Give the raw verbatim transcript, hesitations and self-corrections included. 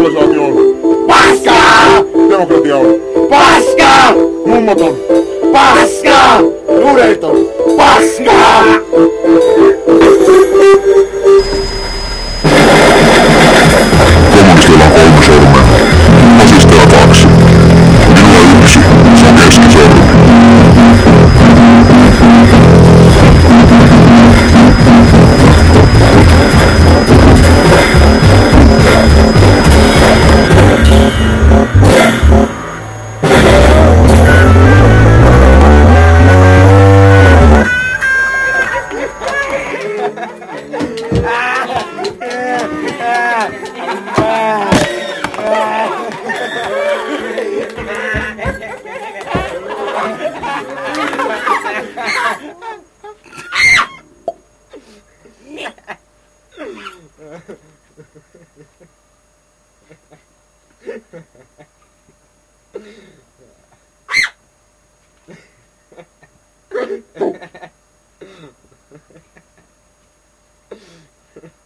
Sivilisaatio on paskaa! Demokratia on paskaa! Mummot on paskaa! Nuudeit on paskaa! Kommunistilla on kolme sormea. Fasistilla kaksi. Minulla yksi. Se on keskisormi. Ha